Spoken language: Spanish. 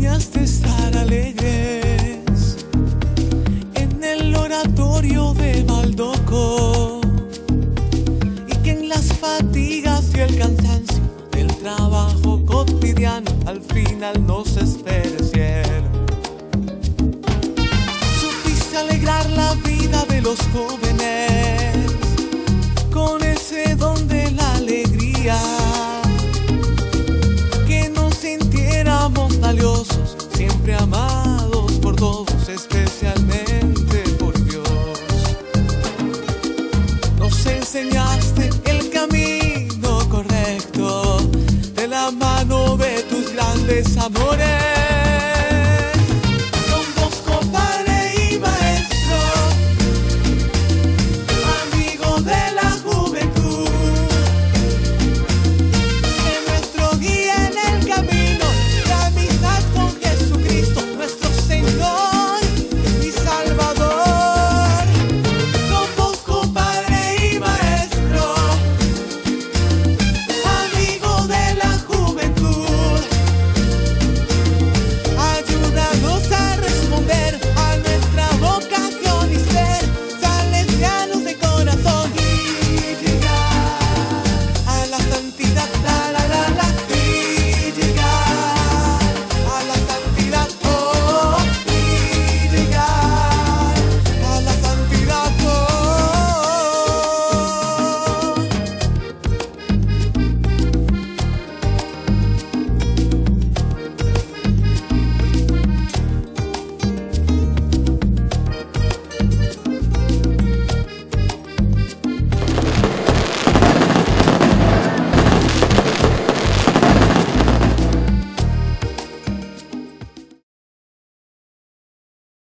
enseñaste a estar alegres en el oratorio de Baldoco, y que en las fatigas y el cansancio del trabajo cotidiano al final nos espera el cielo. Supiste alegrar la vida de los jóvenes con ese don de la alegría, que nos sintiéramos valiosos, siempre amados por todos, especialmente por Dios. Nos enseñaste el camino correcto de la mano de tus grandes amores.